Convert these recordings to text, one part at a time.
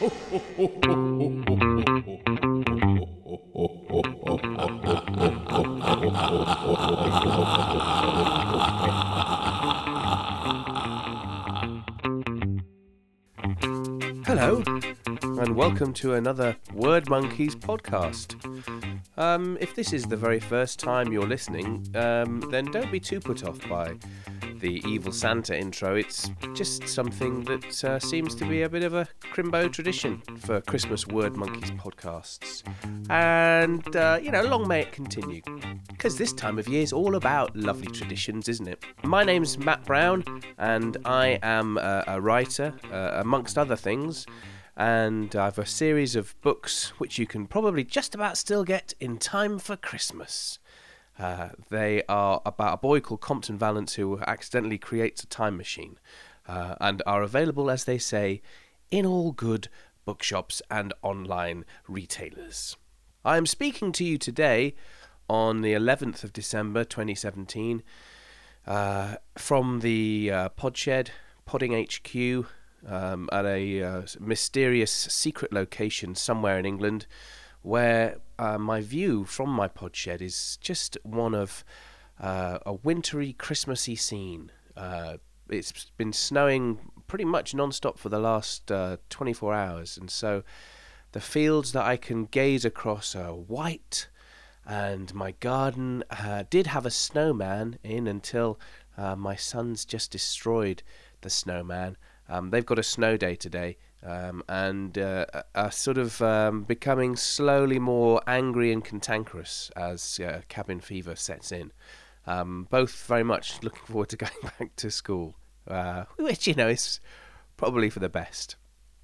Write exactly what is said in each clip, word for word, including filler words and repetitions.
Hello, and welcome to another Word Monkeys podcast. Um, if this is the very first time you're listening, um, then don't be too put off by the Evil Santa intro. It's just something that uh, seems to be a bit of a Crimbo tradition for Christmas Word Monkeys podcasts. And, uh, you know, long may it continue. Because this time of year is all about lovely traditions, isn't it? My name's Matt Brown, and I am a, a writer, uh, amongst other things. And I have a series of books which you can probably just about still get in time for Christmas. Uh, they are about a boy called Compton Valance who accidentally creates a time machine, uh, and are available, as they say, in all good bookshops and online retailers. I am speaking to you today on the eleventh of December twenty seventeen uh, from the uh, Podshed, Podding H Q, um, at a uh, mysterious secret location somewhere in England, where uh, my view from my podshed is just one of uh, a wintry, Christmassy scene. Uh, it's been snowing pretty much non-stop for the last uh, twenty-four hours, and so the fields that I can gaze across are white, and my garden uh, did have a snowman in until uh, my sons just destroyed the snowman. Um, they've got a snow day today, um, and uh, are sort of um, becoming slowly more angry and cantankerous as uh, cabin fever sets in. Um, both very much looking forward to going back to school, uh, which, you know, is probably for the best.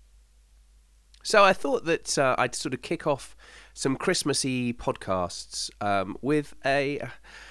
So I thought that uh, I'd sort of kick off some Christmassy podcasts um, with a,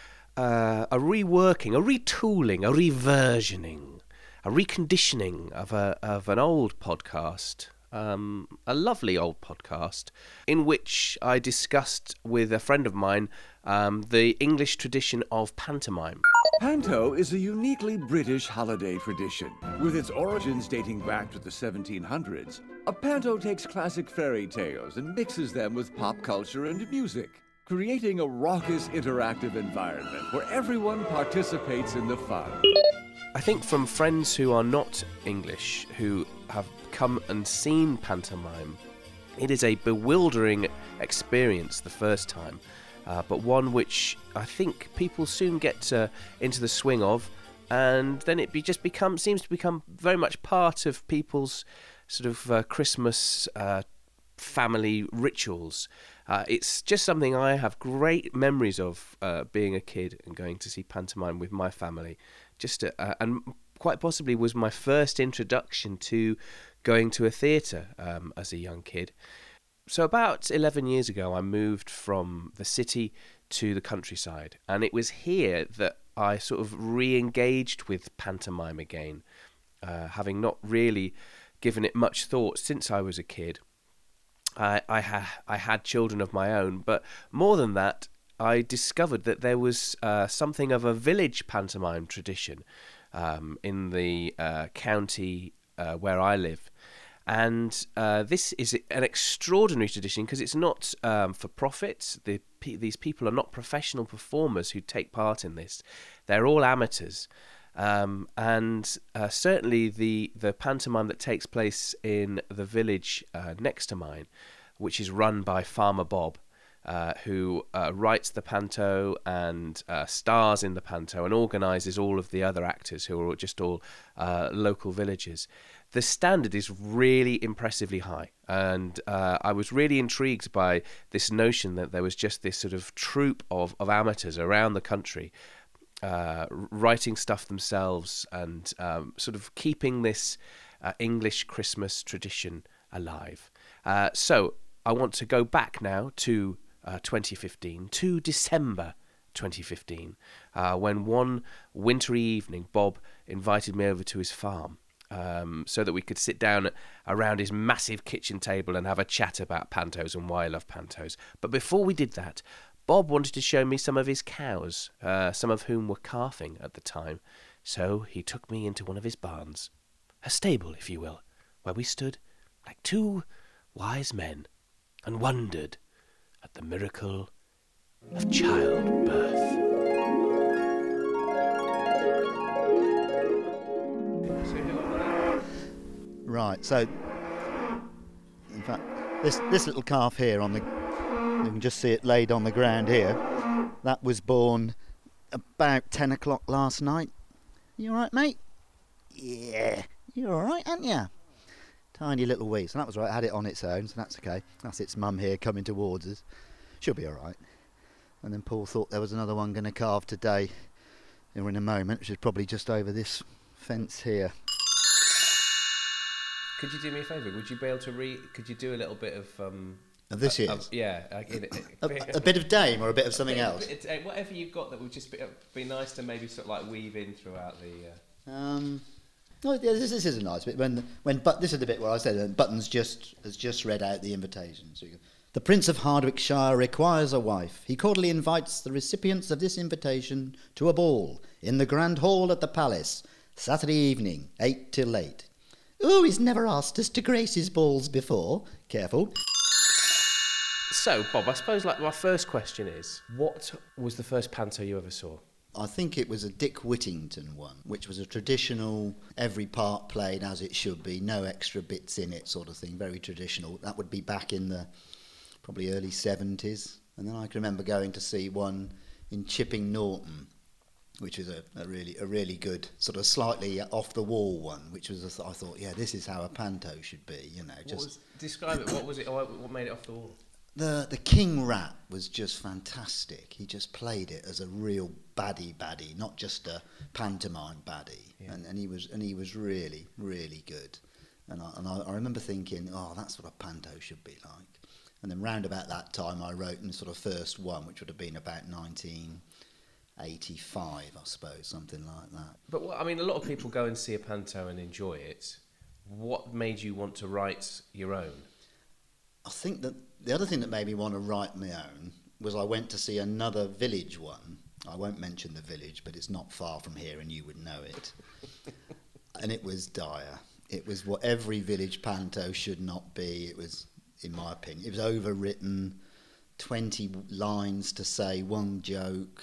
uh, a reworking, a retooling, a reversioning, a reconditioning of a of an old podcast, um, a lovely old podcast, in which I discussed with a friend of mine um, the English tradition of pantomime. Panto is a uniquely British holiday tradition. With its origins dating back to the seventeen hundreds, a panto takes classic fairy tales and mixes them with pop culture and music, creating a raucous, interactive environment where everyone participates in the fun. I think from friends who are not English, who have come and seen pantomime, it is a bewildering experience the first time, uh, but one which I think people soon get uh, into the swing of, and then it be just become seems to become very much part of people's sort of uh, Christmas uh, family rituals. Uh, it's just something I have great memories of uh, being a kid and going to see pantomime with my family. Just uh, and quite possibly was my first introduction to going to a theatre um, as a young kid. So about eleven years ago, I moved from the city to the countryside, and it was here that I sort of re-engaged with pantomime again, uh, having not really given it much thought since I was a kid. I I, ha- I had children of my own, but more than that, I discovered that there was uh, something of a village pantomime tradition um, in the uh, county uh, where I live. And uh, this is an extraordinary tradition because it's not um, for profit. The, these people are not professional performers who take part in this. They're all amateurs. Um, and uh, certainly the, the pantomime that takes place in the village uh, next to mine, which is run by Farmer Bob, Uh, who uh, writes the panto and uh, stars in the panto and organises all of the other actors who are just all uh, local villagers. The standard is really impressively high, and uh, I was really intrigued by this notion that there was just this sort of troupe of, of amateurs around the country uh, writing stuff themselves and um, sort of keeping this uh, English Christmas tradition alive. Uh, so I want to go back now to Uh, twenty fifteen, to December twenty fifteen, uh, when one wintry evening Bob invited me over to his farm um, so that we could sit down around his massive kitchen table and have a chat about pantos and why I love pantos. But before we did that, Bob wanted to show me some of his cows, uh, some of whom were calving at the time. So he took me into one of his barns, a stable, if you will, where we stood like two wise men and wondered at the miracle of childbirth. Right, so in fact, this this little calf here on the, you can just see it laid on the ground here. That was born about ten o'clock last night. You all right, mate? Yeah, you're all right, aren't you? Tiny little wee. So that was right. I had it on its own, so that's okay. That's its mum here coming towards us. She'll be all right. And then Paul thought there was another one going to calve today, or in a moment, which is probably just over this fence here. Could you do me a favour? Would you be able to read? Could you do a little bit of um? Of this year's? Uh, yeah, I get it. a, a bit of Dame or a bit of something else. It's, uh, whatever you've got that would just be, be nice to maybe sort of like weave in throughout the. Uh... Um. Oh, yeah, this, this is a nice bit. When when but this is the bit where I said uh, Buttons just has just read out the invitation. So you go, the Prince of Hardwickshire requires a wife. He cordially invites the recipients of this invitation to a ball in the Grand Hall at the Palace, Saturday evening, eight till eight. Oh, he's never asked us to grace his balls before. Careful. So, Bob, I suppose like my first question is, what was the first panto you ever saw? I think it was a Dick Whittington one, which was a traditional, every part played as it should be, no extra bits in it sort of thing, very traditional. That would be back in the probably early seventies. And then I can remember going to see one in Chipping Norton, which was a, a really a really good, sort of slightly off-the-wall one, which was, a th- I thought, yeah, this is how a panto should be, you know. What just was, describe it, what was it, what made it off the wall? The the King Rat was just fantastic. He just played it as a real baddie baddie, not just a pantomime baddie. Yeah. And, and he was and he was really, really good. And I, and I, I remember thinking, oh, that's what a panto should be like. And then round about that time I wrote in the sort of first one, which would have been about nineteen eighty-five, I suppose, something like that. But what, I mean, a lot of people go and see a panto and enjoy it. What made you want to write your own? I think that the other thing that made me want to write my own was I went to see another village one. I won't mention the village, but it's not far from here and you would know it. And it was dire. It was what every village panto should not be. It was, in my opinion, it was overwritten, twenty lines to say one joke.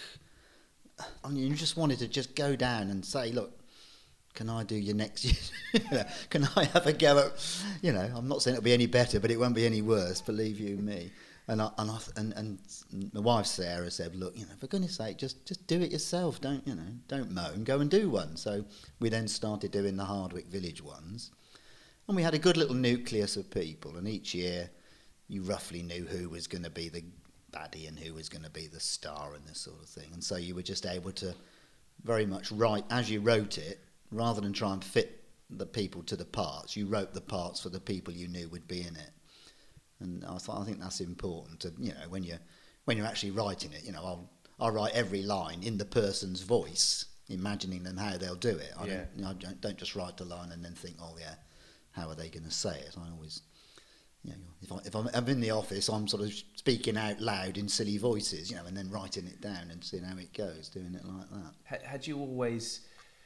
I mean, you just wanted to just go down and say, look, can I do your next year? Can I have a go at, you know, I'm not saying it'll be any better, but it won't be any worse, believe you me. And I, and, I, and and my wife Sarah said, look, you know, for goodness sake, just just do it yourself. Don't, you know, don't moan, go and do one. So we then started doing the Hardwick Village ones. And we had a good little nucleus of people, and each year you roughly knew who was going to be the baddie and who was going to be the star and this sort of thing. And so you were just able to very much write, as you wrote it, rather than try and fit the people to the parts, you wrote the parts for the people you knew would be in it. And I thought, I think that's important to, you know, when you're when you're actually writing it, you know, I'll I'll write every line in the person's voice, imagining them how they'll do it. I, yeah. don't, you know, I don't, don't just write the line and then think, oh yeah, how are they going to say it? I always, you know, if, I, if I'm, I'm in the office, I'm sort of speaking out loud in silly voices, you know, and then writing it down and seeing how it goes, doing it like that. Had, had you always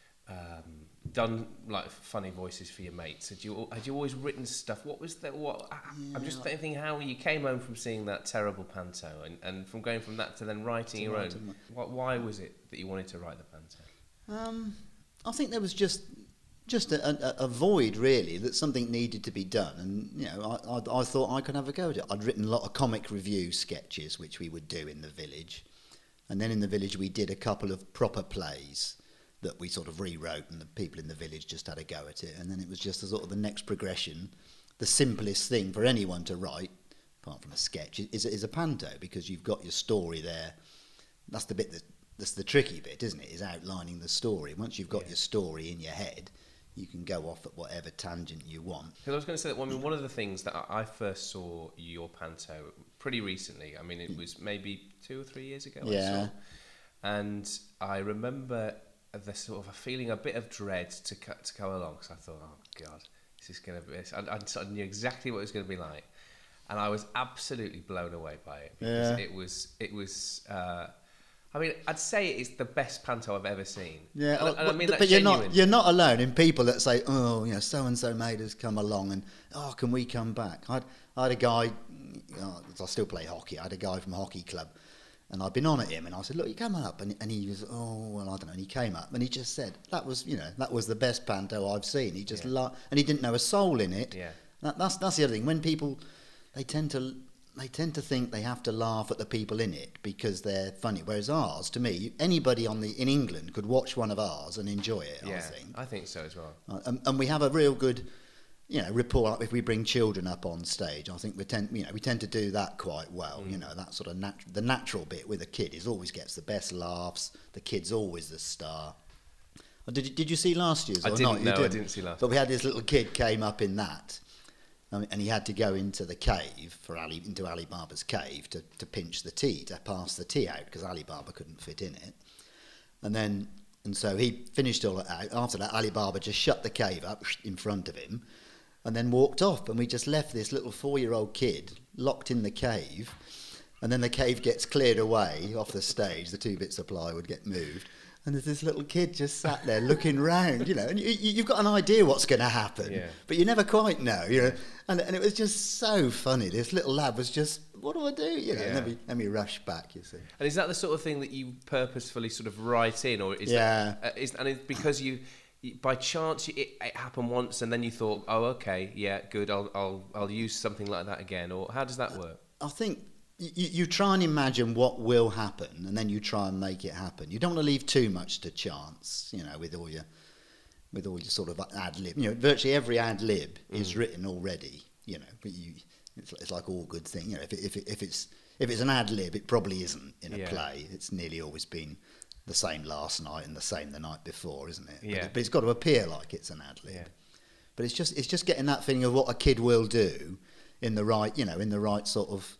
um, done like funny voices for your mates? Had you had you always written stuff? What was that? What yeah. I'm just thinking how you came home from seeing that terrible panto, and, and from going from that to then writing to your write own. What, why was it that you wanted to write the panto? Um, I think there was just. Just a, a, a void, really, that something needed to be done. And, you know, I, I, I thought I could have a go at it. I'd written a lot of comic review sketches, which we would do in the village. And then in the village, we did a couple of proper plays that we sort of rewrote, and the people in the village just had a go at it. And then it was just a sort of the next progression. The simplest thing for anyone to write, apart from a sketch, is, is a panto, because you've got your story there. That's the bit that, that's the tricky bit, isn't it, is outlining the story. Once you've got yeah. your story in your head, you can go off at whatever tangent you want. Because I was going to say that, I mean, one of the things that I first saw your panto pretty recently, I mean, it was maybe two or three years ago. Yeah. I saw, and I remember the sort of a feeling, a bit of dread to co- to go along, because I thought, oh God, this is going to be. I, I sort of knew exactly what it was going to be like, and I was absolutely blown away by it, because yeah. it was it was. Uh, I mean, I'd say it's the best panto I've ever seen. Yeah, and, and I mean that but you're genuine. not you're not alone in people that say, oh, you know, so and so made us come along, and oh, can we come back? I had, I had a guy, you know, I still play hockey. I had a guy from a hockey club, and I'd been on at him, and I said, look, you come up, and and he was, oh, well, I don't know, and he came up, and he just said that was, you know, that was the best panto I've seen. He just Yeah. la- and he didn't know a soul in it. Yeah. That, that's that's the other thing. When people, they tend to. They tend to think they have to laugh at the people in it because they're funny. Whereas ours, to me, anybody on the in England could watch one of ours and enjoy it. Yeah, I think. I think so as well. Uh, and, and we have a real good, you know, rapport. Like if we bring children up on stage, I think we tend, you know, we tend to do that quite well. Mm. You know, that sort of nat- the natural bit with a kid is always gets the best laughs. The kid's always the star. Oh, did you, did you see last year's? I or didn't not? You know. I didn't. didn't see last. But we had this little kid came up in that. Um, and he had to go into the cave for Ali into Ali Baba's cave to, to pinch the tea, to pass the tea out because Ali Baba couldn't fit in it. And then and so he finished all that out. After that, Ali Baba just shut the cave up in front of him, and then walked off. And we just left this little four-year-old kid locked in the cave. And then the cave gets cleared away off the stage. The two bits of plywood get moved. And there's this little kid just sat there looking round, you know, and you, you've got an idea what's going to happen, Yeah. but you never quite know, you know. And, and it was just so funny. This little lad was just, what do I do? You know, Yeah. and then we, then we rush back, you see. And is that the sort of thing that you purposefully sort of write in, or is Yeah. that, uh, is and it's because you, you by chance you, it, it happened once and then you thought, oh, okay, yeah, good, I'll I'll I'll use something like that again, or how does that work? I think you, you try and imagine what will happen, and then you try and make it happen. You don't want to leave too much to chance, you know, with all your with all your sort of ad lib. You know, virtually every ad lib mm. is written already. You know, but you, it's, it's like all good things. You know, if it, if it, if it's if it's an ad lib, it probably isn't in a Yeah. play. It's nearly always been the same last night and the same the night before, isn't it? Yeah. But, it, but it's got to appear like it's an ad lib. Yeah. But it's just it's just getting that feeling of what a kid will do in the right, you know, in the right sort of.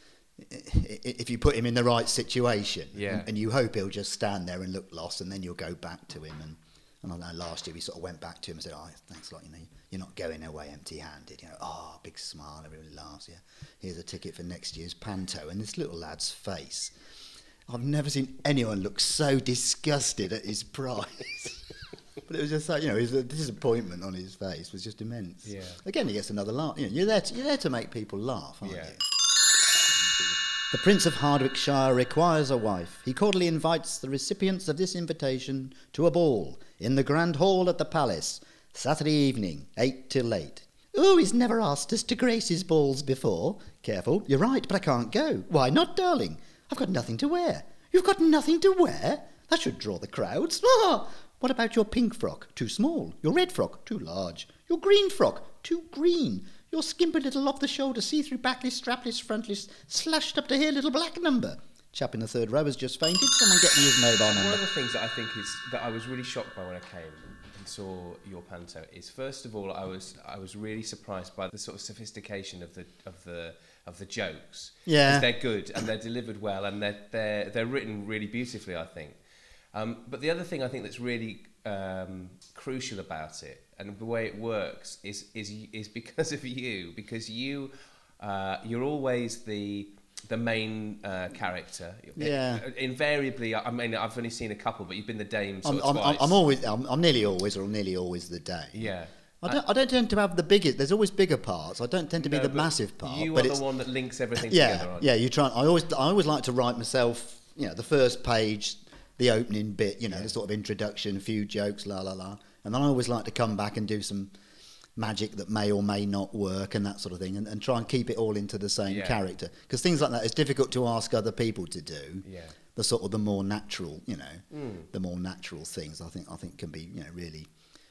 If you put him in the right situation, Yeah. and, and you hope he'll just stand there and look lost, and then you'll go back to him. And, and I know last year we sort of went back to him and said, "Oh, thanks a lot. You know, you're not going away empty-handed. You know, oh, big smile, everybody laughs. Yeah, here's a ticket for next year's panto." And this little lad's face, I've never seen anyone look so disgusted at his prize. But it was just like, you know, his disappointment on his face was just immense. Yeah. Again, he gets another laugh. You know, you're there to, you're there to make people laugh, aren't Yeah. you? The Prince of Hardwickshire requires a wife. He cordially invites the recipients of this invitation to a ball in the Grand Hall at the Palace, Saturday evening, eight till eight. Oh, he's never asked us to grace his balls before. Careful, you're right, but I can't go. Why not, darling? I've got nothing to wear. You've got nothing to wear? That should draw the crowds. Ah, what about your pink frock? Too small. Your red frock? Too large. Your green frock? Too green. Your skimpy little off-the-shoulder, see-through, backless, strapless, frontless, slashed up to here little black number. Chap in the third row has just fainted. Someone get me his mobile number. One of the things that I think is that I was really shocked by when I came and saw your panto is, first of all, I was I was really surprised by the sort of sophistication of the of the of the jokes. Yeah. 'Cause they're good and they're delivered well and they're they're they're written really beautifully, I think. Um, but the other thing I think that's really um, crucial about it and the way it works is is is because of you, because you uh, you're always the the main uh, character. Yeah. Invariably, I mean, I've only seen a couple, but you've been the dame sort I'm, of I'm, twice. I'm always, I'm, I'm nearly always, or nearly always the day. Yeah. I don't, I don't tend to have the biggest. There's always bigger parts. I don't tend to be No, the but massive part. You but are it's, the one that links everything yeah, together. Aren't yeah. you? You try. I always, I always like to write myself. You know, the first page, the opening bit. You know, Yeah. the sort of introduction, a few jokes, la la la, and then I always like to come back and do some magic that may or may not work and that sort of thing, and, and try and keep it all into the same Yeah. character. Because things like that is difficult to ask other people to do. Yeah. The sort of the more natural, you know, Mm. the more natural things. I think I think can be, you know, really.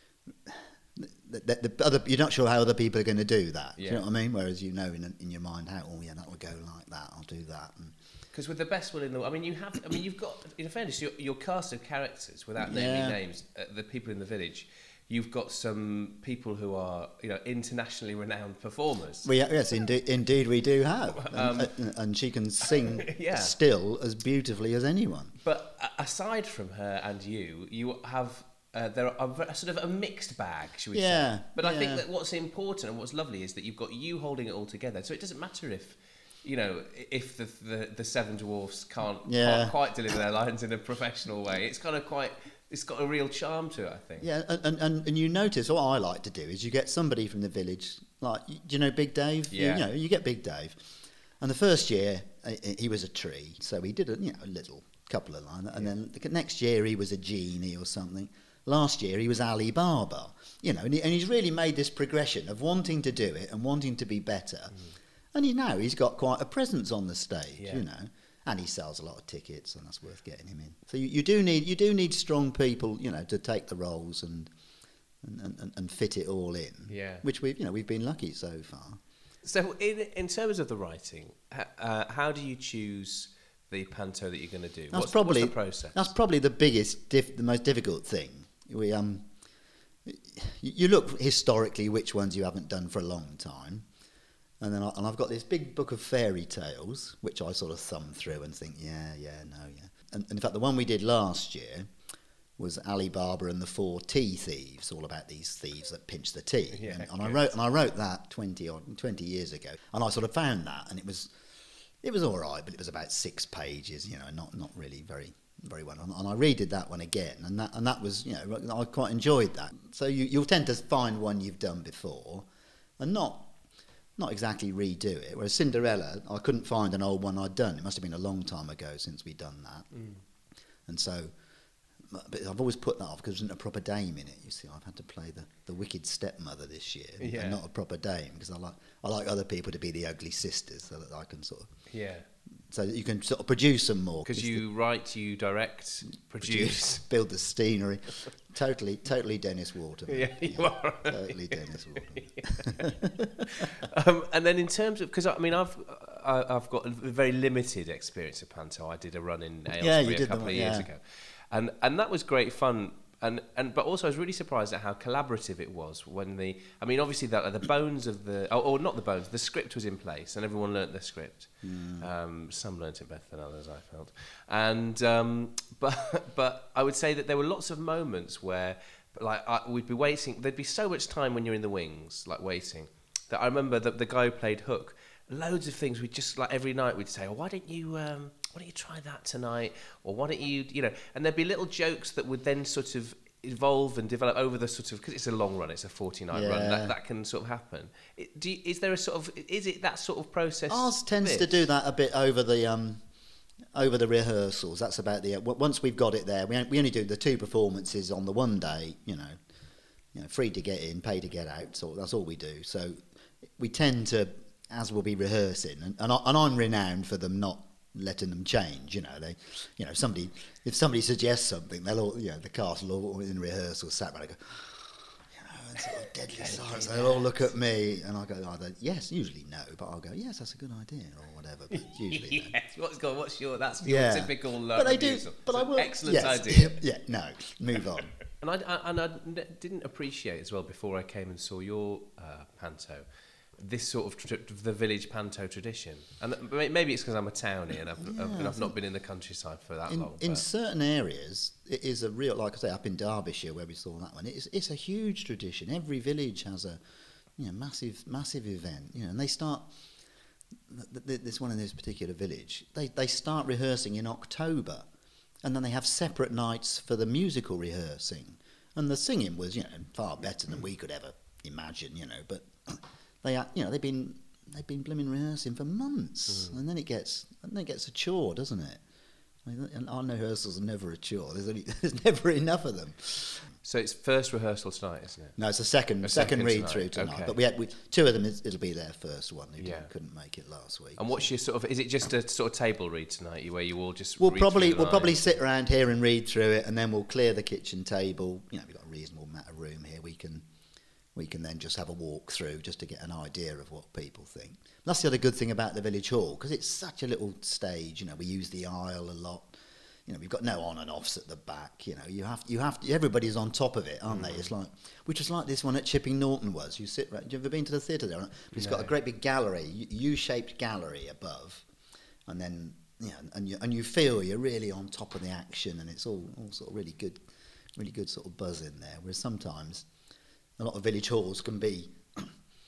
The, the, the other, you're not sure how other people are going to do that. Do Yeah. you know what I mean? Whereas you know in in your mind how, oh yeah, that would go like that. I'll do that. And Because with the best will in the, I mean, you have, I mean, you've got, in fairness, your, your cast of characters, without naming Yeah. names, uh, the people in the village, you've got some people who are, you know, internationally renowned performers. we yes, indeed, indeed we do have, Um, and, and, and she can sing Yeah. still as beautifully as anyone. But a- aside from her and you, you have uh, there are a, a sort of a mixed bag, should we Yeah, say? But I think yeah. that what's important and what's lovely is that you've got you holding it all together. So it doesn't matter if you know, if the the, the Seven Dwarfs can't, Yeah. can't quite deliver their lines in a professional way, it's kind of quite, it's got a real charm to it, I think. Yeah, and, and, and you notice, what I like to do is you get somebody from the village, like, do you know Big Dave? Yeah. You know, you get Big Dave. And the first year, uh, he was a tree, so he did a, you know, a little couple of lines. And then the next year, he was a genie or something. Last year, he was Ali Baba. You know, and, he, and he's really made this progression of wanting to do it and wanting to be better. Mm. And he now he's got quite a presence on the stage, yeah. you know. And he sells a lot of tickets, and that's worth getting him in. So you, you do need you do need strong people, you know, to take the roles and and, and, and fit it all in. Yeah. Which we've you know we've been lucky so far. So in in terms of the writing, uh, how do you choose the panto that you're going to do? That's what's, probably what's the process? That's probably the biggest, diff, the most difficult thing. We um, you look historically which ones you haven't done for a long time. And then I, and I've got this big book of fairy tales, which I sort of thumb through and think, yeah, yeah, no, yeah. And, and in fact, the one we did last year was Ali Baba and the Four Tea Thieves, all about these thieves that pinch the tea. Yeah, and and I wrote and I wrote that twenty or twenty years ago, and I sort of found that, and it was it was all right, but it was about six pages, you know, not not really very very well. And, and I redid that one again, and that and that was, you know, I quite enjoyed that. So you you'll tend to find one you've done before, and not. Not exactly redo it. Whereas Cinderella, I couldn't find an old one I'd done. It must have been a long time ago since we'd done that. Mm. And so, but I've always put that off because there isn't a proper dame in it. You see, I've had to play the, the wicked stepmother this year, yeah. and not a proper dame, because I like I like other people to be the ugly sisters, so that I can sort of yeah. So that you can sort of produce them more. Because you the, write, you direct, produce, produce build the scenery. Totally, totally Dennis Waterman. Yeah, you yeah. are. Totally Dennis Waterman. um, and then in terms of, because I mean, I've I, I've got a very limited experience of panto. I did a run in Aylesbury yeah, you a did couple the, of years yeah. ago, and and that was great fun. And and but also I was really surprised at how collaborative it was when the I mean obviously the the bones of the or, or not the bones the script was in place and everyone learnt the script. Mm. Um, some learnt it better than others, I felt. And um, but but I would say that there were lots of moments where like I, we'd be waiting. There'd be so much time when you're in the wings, like waiting. That I remember that the guy who played Hook. Loads of things. We just like every night we'd say, "Oh, why don't you, um, why don't you try that tonight?" Or why don't you, you know? And there'd be little jokes that would then sort of evolve and develop over the sort of because it's a long run, it's a forty-night yeah. run. That that can sort of happen. It, do you, is there a sort of is it that sort of process? Ours tends to do that a bit over the um, over the rehearsals. That's about the uh, once we've got it there. We we only do the two performances on the one day. You know, you know, free to get in, pay to get out. So that's all we do. So we tend to. As we'll be rehearsing, and and, I, and I'm renowned for them not letting them change. You know, they, you know, somebody if somebody suggests something, they'll all, you know, the cast will all in rehearsal sat around and go, you know, and sort of deadly silence. They'll all look at me, and I go either yes, usually no, but I'll go yes, that's a good idea, or whatever. But usually, yes. No. What's got? What's your? That's your yeah. typical. Uh, but I do. refusal. But I will. Excellent yes. idea. yeah. No. Move on. And I, I and I didn't appreciate as well before I came and saw your uh, panto. This sort of tr- the village panto tradition, and maybe it's because I'm a townie and I've, yeah, I've, and I've not been in the countryside for that in, long. In but. certain areas, it is a real, like I say, up in Derbyshire where we saw that one. It's it's a huge tradition. Every village has a, you know, massive massive event. You know, and they start. Th- th- this one in this particular village, they they start rehearsing in October, and then they have separate nights for the musical rehearsing, and the singing was, you know, far better than we could ever imagine. You know, but. They, you know, they've been they've been blooming rehearsing for months, mm. and then it gets and then it gets a chore, doesn't it? I mean, and our rehearsals are never a chore. There's only, there's never enough of them. So it's first rehearsal tonight, isn't it? No, it's a second a second, second read tonight. through tonight. Okay. But we had we, two of them. It'll be their first one. Who yeah. couldn't make it last week. And what's your sort of? Is it just a sort of table read tonight, where you all just? We'll read probably through the we'll lines? probably sit around here and read through it, and then we'll clear the kitchen table. You know, we've got a reasonable amount of room here. We can. We can then just have a walk through just to get an idea of what people think. That's the other good thing about the village hall, because it's such a little stage. You know, we use the aisle a lot. You know, we've got no on and offs at the back. You know, you have you have to, everybody's on top of it, aren't mm. they? It's like which is like this one at Chipping Norton was. You sit. Right, have you ever been to the theatre there? It's no. got a great big gallery, U-shaped gallery above, and then yeah, and you and you feel you're really on top of the action, and it's all all sort of really good, really good sort of buzz in there. Whereas sometimes. A lot of village halls can be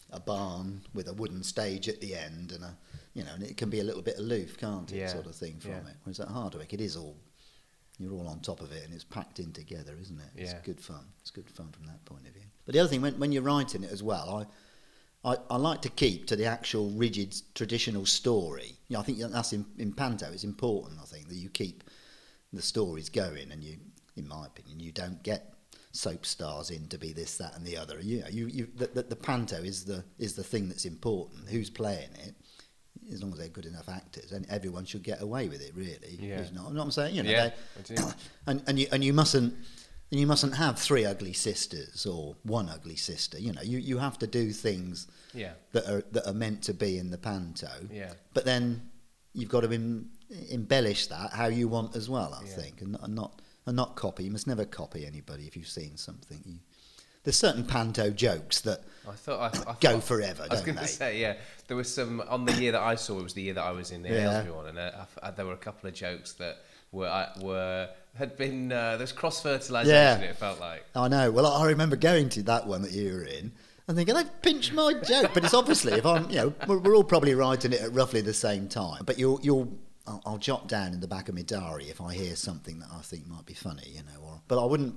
a barn with a wooden stage at the end, and a, you know, and it can be a little bit aloof, can't it, yeah. sort of thing from yeah. it. Whereas at Hardwick, it is all, you're all on top of it, and it's packed in together, isn't it? It's yeah. good fun. It's good fun from that point of view. But the other thing, when when you're writing it as well, I, I, I like to keep to the actual rigid traditional story. You know, I think that's in, in Panto. It's important, I think, that you keep the stories going, and you, in my opinion, you don't get soap stars in to be this, that, and the other. You know, you, you the, the, the Panto is the is the thing that's important. Who's playing it? As long as they're good enough actors, and everyone should get away with it. Really, yeah. Who's not, you know what I'm saying? You know, yeah, they, and and you and you mustn't and you mustn't have three ugly sisters or one ugly sister. You know, you, you have to do things yeah. that are that are meant to be in the Panto. Yeah. But then you've got to em, embellish that how you want as well. I yeah. think, and, and not and not copy. You must never copy anybody if you've seen something. You, there's certain Panto jokes that I thought I, I thought, go forever. I was going to they? say, yeah, there was some on the year that I saw. It was the year that I was in the Yeah. Aylesbury one, and uh, I, there were a couple of jokes that were uh, were had been uh, there's cross fertilisation. Yeah. It felt like. I know. Well, I remember going to that one that you were in and thinking, I've pinched my joke. But it's obviously, if I'm, you know, we're, we're all probably writing it at roughly the same time. But you'll, you'll, I'll, I'll jot down in the back of my diary if I hear something that I think might be funny, you know. Or, but I wouldn't,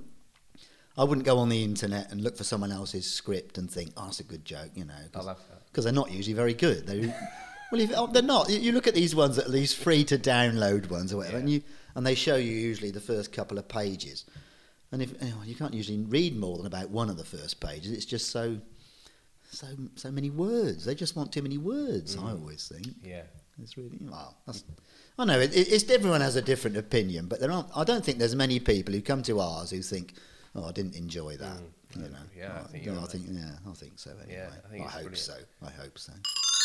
I wouldn't go on the internet and look for someone else's script and think, oh, that's a good joke, you know. I love that. Because they're not usually very good. They, well, if, oh, they're not. You, you look at these ones, at least free to download ones or whatever, Yeah. and you and they show you usually the first couple of pages. And if oh, you can't usually read more than about one of the first pages, it's just so, so, so many words. They just want too many words. Mm. I always think. Yeah. It's really well. That's, I know it, it's everyone has a different opinion, but there aren't. I don't think there's many people who come to ours who think, "Oh, I didn't enjoy that." Mm. You know. Yeah, I think no, you're I right. think yeah, I think so. Anyway. Yeah, I think I it's hope brilliant. so. I hope so.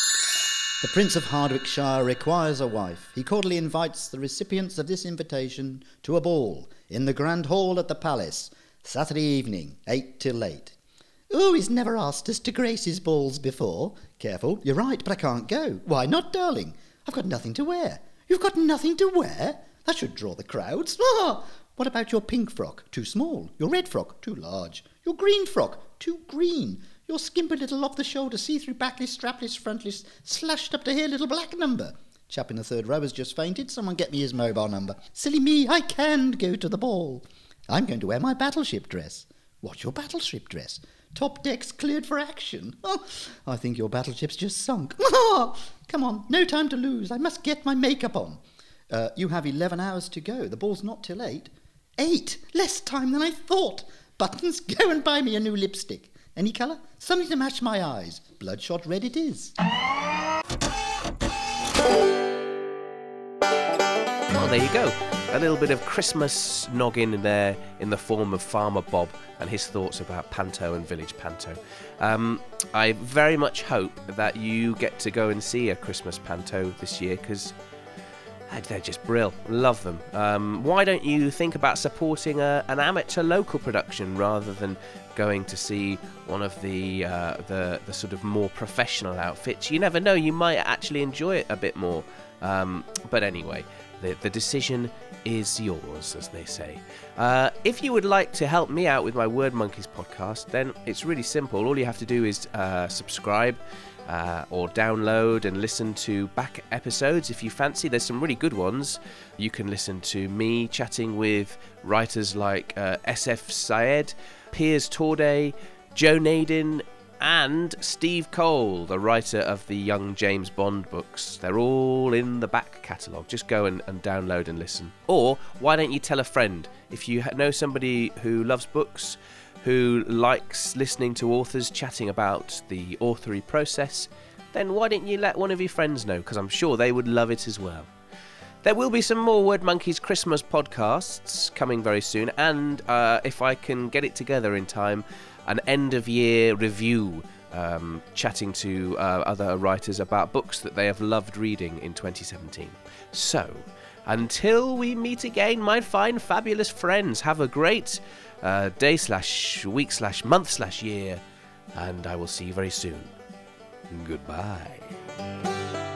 The Prince of Hardwickshire requires a wife. He cordially invites the recipients of this invitation to a ball in the Grand Hall at the Palace, Saturday evening, eight till eight. Oh, he's never asked us to grace his balls before. Careful, you're right, but I can't go. Why not, darling? I've got nothing to wear. You've got nothing to wear? That should draw the crowds. Ah, what about your pink frock? Too small. Your red frock? Too large. Your green frock? Too green. Your skimpy little off-the-shoulder, see-through, backless, strapless, frontless, slashed up to here little black number. Chap in the third row has just fainted. Someone get me his mobile number. Silly me, I can go to the ball. I'm going to wear my battleship dress. What's your battleship dress? Top decks cleared for action. Oh, I think your battleship's just sunk. Oh, come on, no time to lose. I must get my makeup on. Uh, you have eleven hours to go. The ball's not till eight. Eight? Less time than I thought. Buttons, go and buy me a new lipstick. Any colour? Something to match my eyes. Bloodshot red it is. Well, there you go. A little bit of Christmas noggin in there in the form of Farmer Bob and his thoughts about Panto and Village Panto. Um, I very much hope that you get to go and see a Christmas Panto this year, because they're just brill. Love them. Um, why don't you think about supporting a, an amateur local production rather than going to see one of the, uh, the the sort of more professional outfits? You never know, you might actually enjoy it a bit more. Um, but anyway, the, the decision is yours, as they say. Uh, if you would like to help me out with my Word Monkeys podcast, then it's really simple. All you have to do is uh, subscribe uh, or download and listen to back episodes if you fancy. There's some really good ones. You can listen to me chatting with writers like uh, S F Syed, Piers Torday, Joe Naden, and Steve Cole, the writer of the Young James Bond books. They're all in the back catalogue. Just go and, and download and listen. Or why don't you tell a friend? If you know somebody who loves books, who likes listening to authors chatting about the authory process, then why don't you let one of your friends know? Because I'm sure they would love it as well. There will be some more Word Monkeys Christmas podcasts coming very soon, and uh, if I can get it together in time, an end-of-year review, um, chatting to uh, other writers about books that they have loved reading in twenty seventeen. So, until we meet again, my fine, fabulous friends, have a great uh, day slash week slash month slash year, and I will see you very soon. Goodbye.